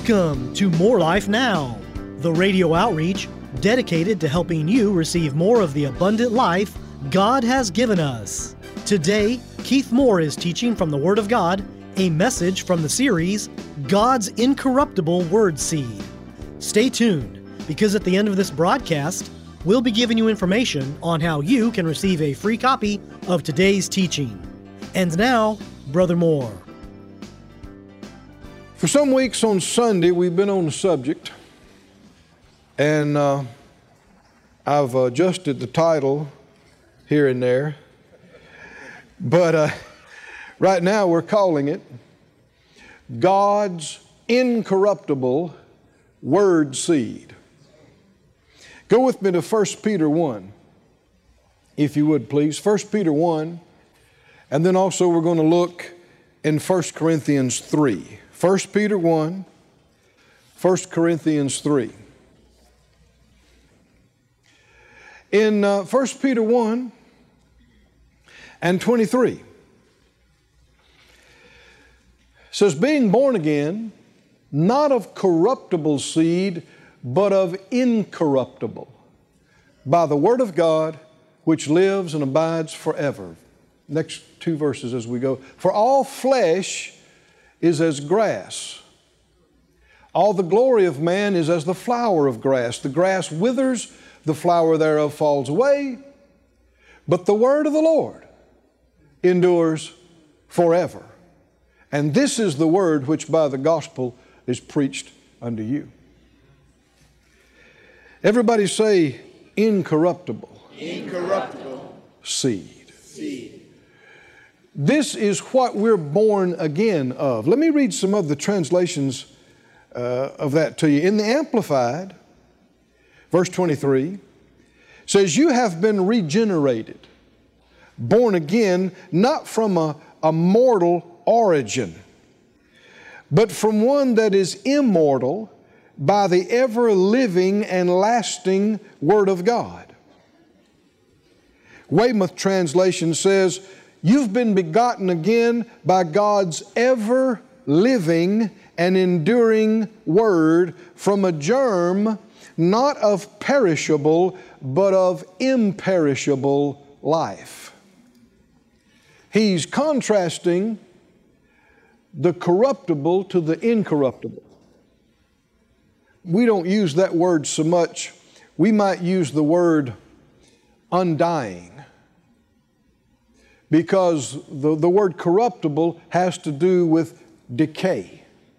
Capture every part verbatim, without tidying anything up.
Welcome to More Life Now, the radio outreach dedicated to helping you receive more of the abundant life God has given us. Today, Keith Moore is teaching from the Word of God, a message from the series, God's Incorruptible Word Seed. Stay tuned, because at the end of this broadcast, we'll be giving you information on how you can receive a free copy of today's teaching. And now, Brother Moore. For some weeks on Sunday, we've been on the subject, and uh, I've adjusted the title here and there. But uh, right now we're calling it God's Incorruptible Word Seed. Go with me to First Peter one, if you would please. First Peter one, and then also we're going to look in First Corinthians three. First Peter one, First Corinthians three. In uh, First Peter one and twenty-three, it says, being born again, not of corruptible seed, but of incorruptible, by the word of God, which lives and abides forever. Next two verses as we go. For all flesh is as grass. All the glory of man is as the flower of grass. The grass withers, the flower thereof falls away, but the word of the Lord endures forever. And this is the word which by the gospel is preached unto you. Everybody say, incorruptible. Incorruptible. Seed. Seed. This is what we're born again of. Let me read some of the translations uh, of that to you. In the Amplified, verse twenty-three, says, you have been regenerated, born again, not from a, a mortal origin, but from one that is immortal by the ever-living and lasting Word of God. Weymouth translation says, you've been begotten again by God's ever-living and enduring Word from a germ not of perishable, but of imperishable life. He's contrasting the corruptible to the incorruptible. We don't use that word so much. We might use the word undying, because the, the word corruptible has to do with decay.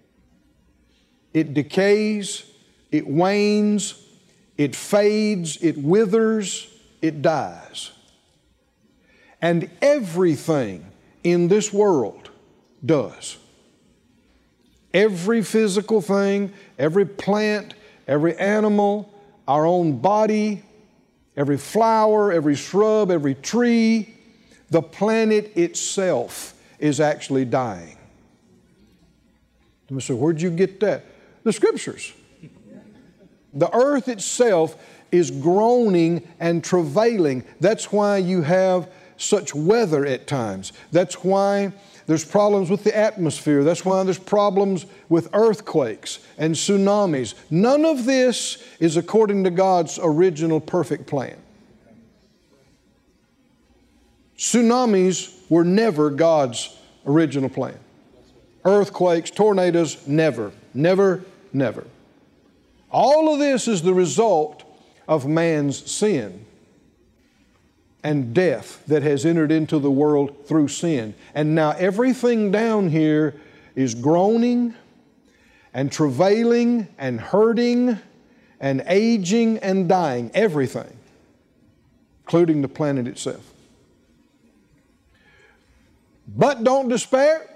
It decays, it wanes, it fades, it withers, it dies. And everything in this world does. Every physical thing, every plant, every animal, our own body, every flower, every shrub, every tree, the planet itself is actually dying. So where'd you get that? The Scriptures. The earth itself is groaning and travailing. That's why you have such weather at times. That's why there's problems with the atmosphere. That's why there's problems with earthquakes and tsunamis. None of this is according to God's original perfect plan. Tsunamis were never God's original plan. Earthquakes, tornadoes, never, never, never. All of this is the result of man's sin and death that has entered into the world through sin. And now everything down here is groaning and travailing and hurting and aging and dying. Everything, including the planet itself. But don't despair.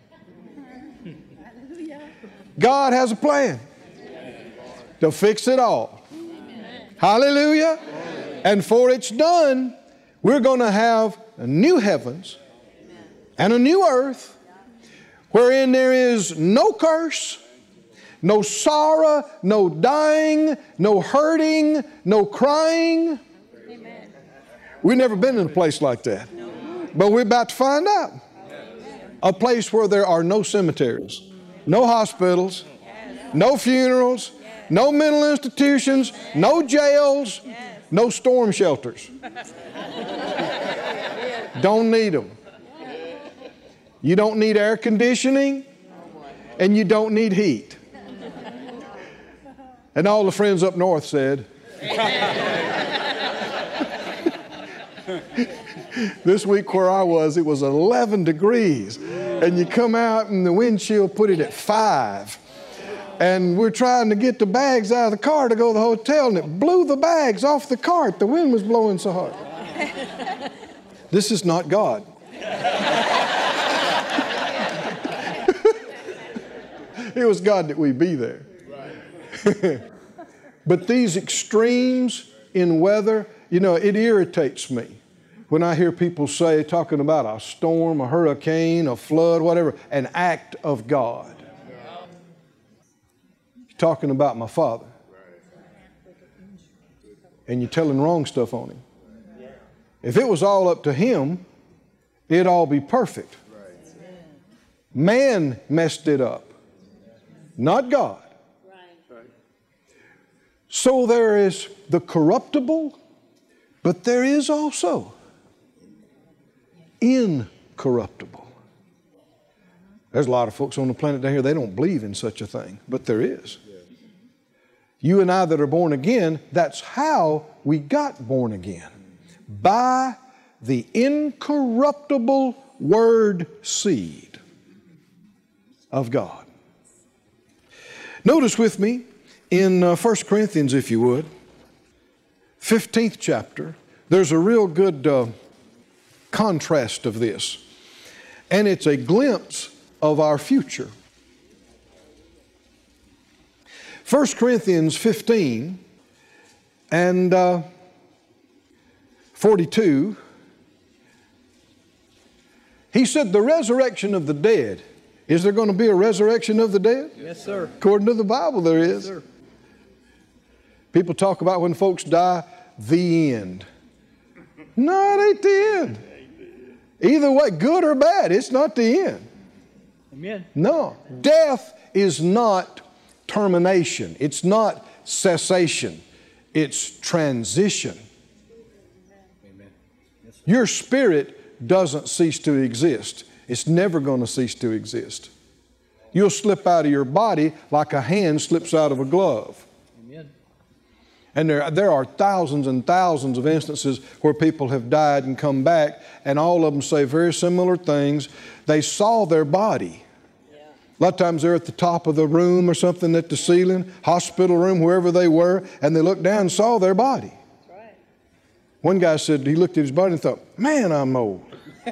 God has a plan to fix it all. Hallelujah. And for it's done, we're going to have a new heavens and a new earth wherein there is no curse, no sorrow, no dying, no hurting, no crying. Amen. We've never been in a place like that. But we're about to find out. A place where there are no cemeteries, no hospitals, no funerals, no mental institutions, no jails, no storm shelters. Don't need them. You don't need air conditioning, and you don't need heat. And all the friends up north said, this week where I was, it was eleven degrees. And you come out and the wind chill put it at five. And we're trying to get the bags out of the car to go to the hotel, and it blew the bags off the cart. The wind was blowing so hard. This is not God. It was God that we be there. But these extremes in weather, you know, it irritates me when I hear people say, talking about a storm, a hurricane, a flood, whatever, an act of God. You're talking about my Father. And you're telling wrong stuff on Him. If it was all up to Him, it'd all be perfect. Man messed it up, not God. So there is the corruptible, but there is also incorruptible. There's a lot of folks on the planet down here, they don't believe in such a thing, but there is. You and I that are born again, that's how we got born again. By the incorruptible word seed of God. Notice with me in uh, First Corinthians, if you would, fifteenth chapter, there's a real good uh, contrast of this. And it's a glimpse of our future. First Corinthians fifteen and uh, forty-two, he said the resurrection of the dead. Is there going to be a resurrection of the dead? Yes, sir. According to the Bible, there is. Yes, sir. People talk about when folks die, the end. No, it ain't the end. Either way, good or bad, it's not the end. Amen. No. Death is not termination. It's not cessation. It's transition. Amen. Yes, Your spirit doesn't cease to exist. It's never going to cease to exist. You'll slip out of your body like a hand slips out of a glove. Amen. And there, there are thousands and thousands of instances where people have died and come back, and all of them say very similar things. They saw their body. Yeah. A lot of times they're at the top of the room or something at the ceiling, hospital room, wherever they were, and they looked down and saw their body. That's right. One guy said he looked at his body and thought, man, I'm old.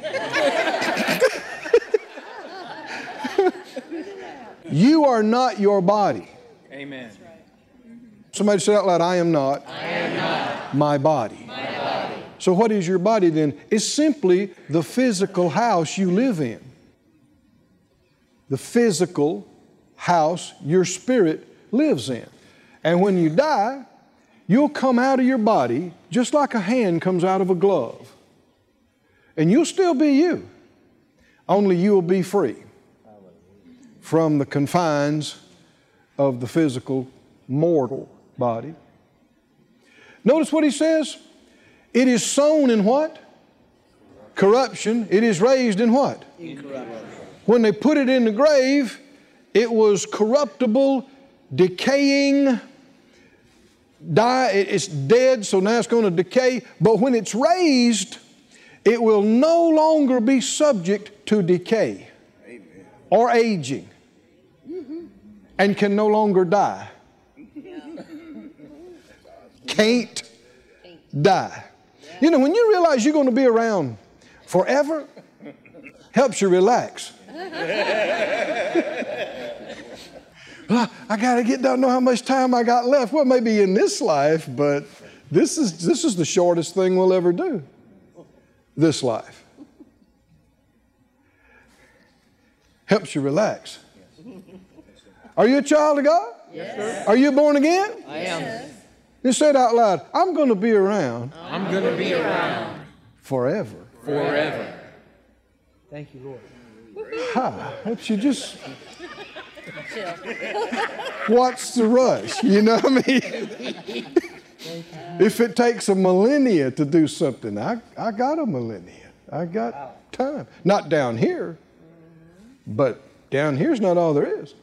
You are not your body. Amen. Somebody said out loud, I am not, I am not my body. my body. So what is your body then? It's simply the physical house you live in. The physical house your spirit lives in. And when you die, you'll come out of your body just like a hand comes out of a glove. And you'll still be you, only you'll be free from the confines of the physical mortal body. Notice what he says. It is sown in what? Corruption. It is raised in what? Incorruptible. When they put it in the grave, it was corruptible, decaying, die. It's dead, so now it's going to decay. But when it's raised, it will no longer be subject to decay or aging, and can no longer die. Can't die. You know, when you realize you're going to be around forever, helps you relax. Well, I got to get down, know how much time I got left. Well, maybe in this life, but this is this is the shortest thing we'll ever do. This life. Helps you relax. Are you a child of God? Yes, sir. Are you born again? I am. You said out loud, I'm going to be around. I'm going to be around Forever. forever. Thank you, Lord. Ha, helps you just What's the rush? You know what I mean? If it takes a millennia to do something, I, I got a millennia. I got time. Not down here, but down here's not all there is.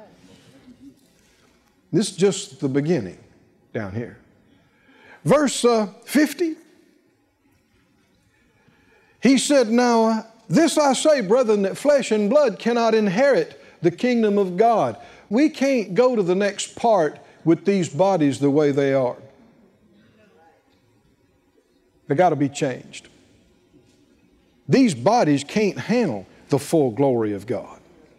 This is just the beginning down here. Verse uh, fifty. He said, now, this I say, brethren, that flesh and blood cannot inherit the kingdom of God. We can't go to the next part with these bodies the way they are. They got to be changed. These bodies can't handle the full glory of God.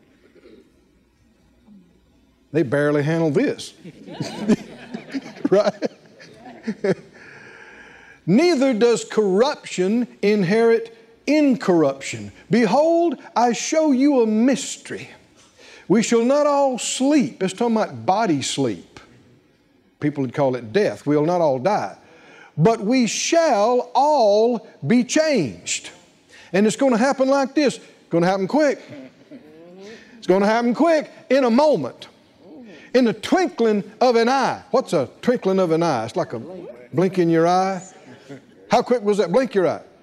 They barely handle this. Right? Neither does corruption inherit incorruption. Behold, I show you a mystery. We shall not all sleep. It's talking about body sleep. People would call it death. We'll not all die. But we shall all be changed. And it's going to happen like this. It's going to happen quick. It's going to happen quick in a moment. In the twinkling of an eye. What's a twinkling of an eye? It's like a blink in your eye. How quick was that? Blink your eye.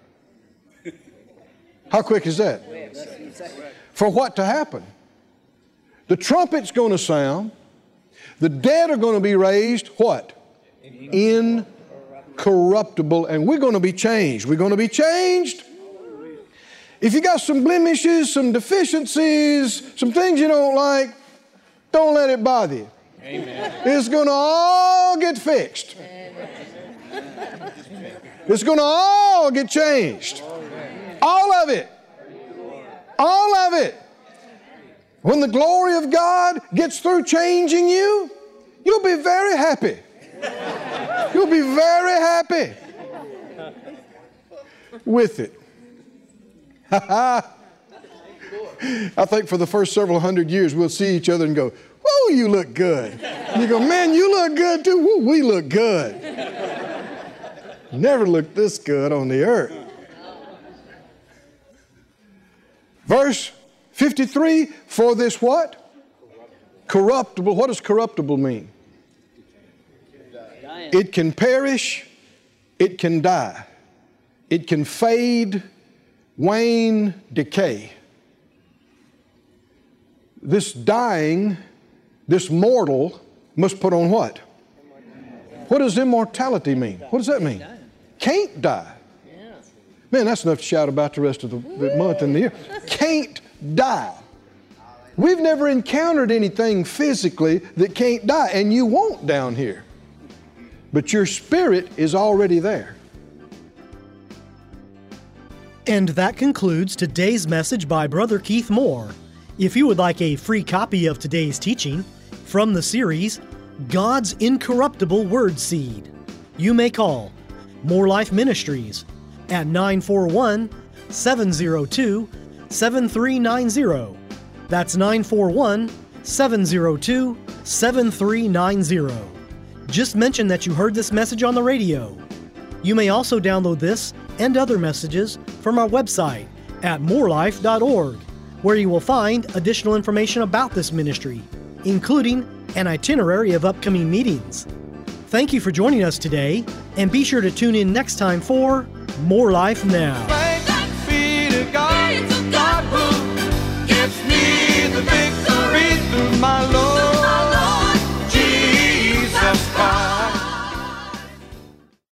How quick is that? For what to happen? The trumpet's going to sound. The dead are going to be raised. What? Incorruptible. And we're going to be changed. We're going to be changed. If you got some blemishes, some deficiencies, some things you don't like, don't let it bother you. Amen. It's going to all get fixed. It's going to all get changed. All of it. All of it. When the glory of God gets through changing you, you'll be very happy. You'll be very happy with it. I think for the first several hundred years we'll see each other and go, "Whoa, you look good." And you go, "Man, you look good too." "Woo, we look good." Never looked this good on the earth. Verse fifty-three, for this what? Corruptible. What does corruptible mean? It can perish. It can die. It can fade, wane, decay. This dying, this mortal must put on what? What does immortality mean? What does that mean? Can't die. Man, that's enough to shout about the rest of the, the month and the year. Can't die. We've never encountered anything physically that can't die, and you won't down here. But your spirit is already there. And that concludes today's message by Brother Keith Moore. If you would like a free copy of today's teaching from the series, God's Incorruptible Word Seed, you may call More Life Ministries at nine four one, seven zero two, seven three nine zero. That's nine four one, seven zero two, seven three nine zero. Just mention that you heard this message on the radio. You may also download this and other messages from our website at more life dot org, where you will find additional information about this ministry, including an itinerary of upcoming meetings. Thank you for joining us today, and be sure to tune in next time for More Life Now.